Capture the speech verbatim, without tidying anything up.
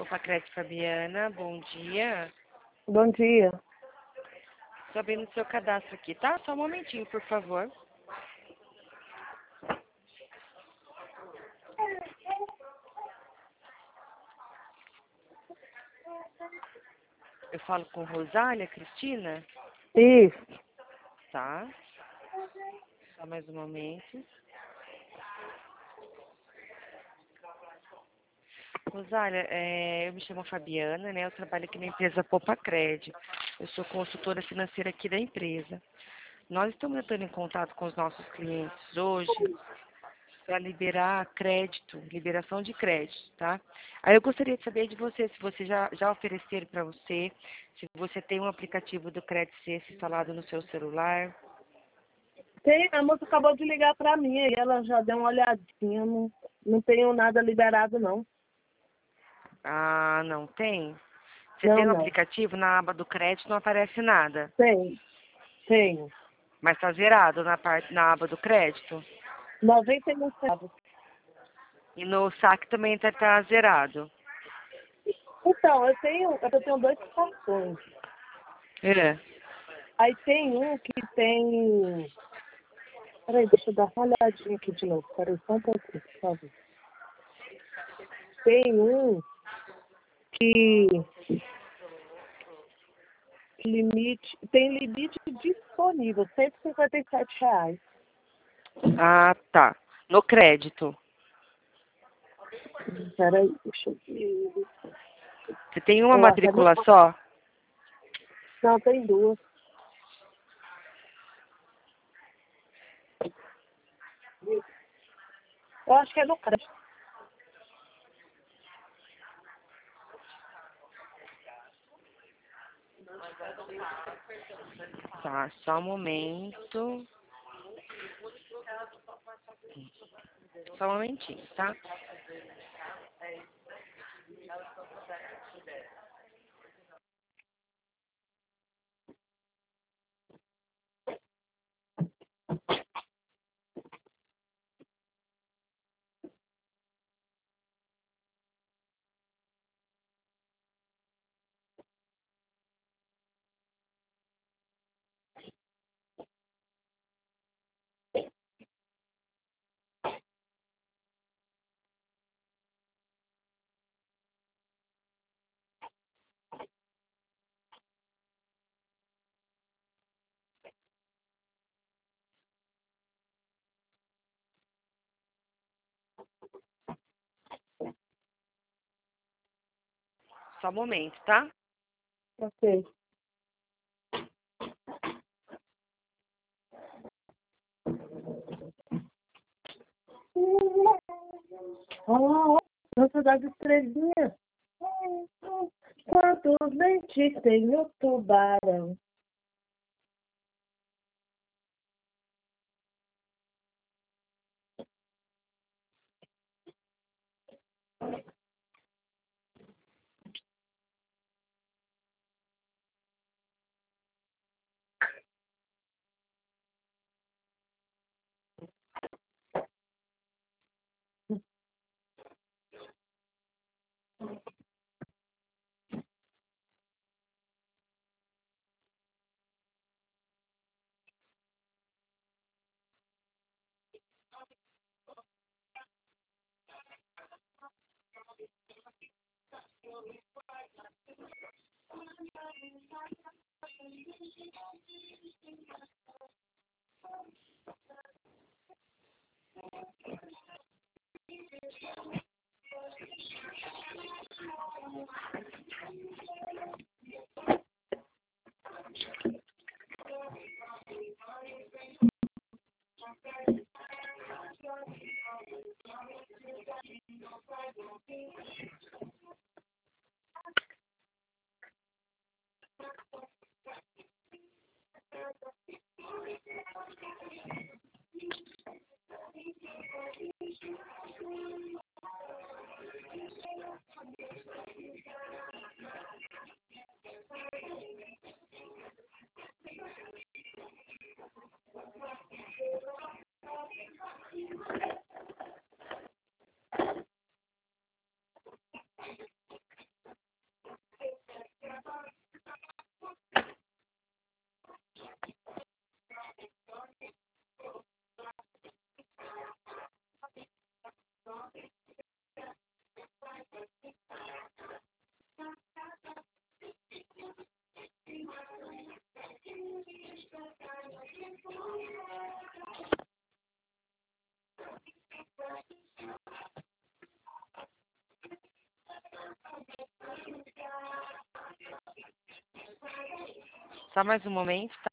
Popacred Fabiana, bom dia. Bom dia. Estou abrindo o seu cadastro aqui, tá? Só um momentinho, por favor. Eu falo com Rosália, Cristina? Isso. Tá. Só mais um momento. Rosália, é, eu me chamo Fabiana, né? Eu trabalho aqui na empresa Popacred. Eu sou consultora financeira aqui da empresa. Nós estamos entrando em contato com os nossos clientes hoje para liberar crédito, liberação de crédito, tá? Aí eu gostaria de saber de você, se você já, já ofereceram para você, se você tem um aplicativo do Crédito C instalado no seu celular. Tem, a moça acabou de ligar para mim e ela já deu uma olhadinha. Não, não tenho nada liberado, não. Ah, não tem? Você Não, tem um não. aplicativo, na aba do crédito não aparece nada, Tem, tenho. mas está zerado na, parte, na aba do crédito. noventa e um centavos. E no saque também está tá zerado. Então, eu tenho, eu tenho dois cartões. É. Aí tem um que tem... Peraí, deixa eu dar uma olhadinha aqui de novo. Peraí, só um pouquinho, por favor. Tem um que... Limite, tem limite disponível, cento e cinquenta e sete reais. Ah, tá. No crédito. Peraí, deixa eu ver. Você tem uma Eu acho que é no... matrícula só? Não, tem duas. Eu acho que é no crédito. Tá, só um momento. Só um momentinho, tá? Só um momento, tá? Ok. Oh, nossa, das estrelinhas. Quantos dentes tem o tubarão? Só mais um momento, tá?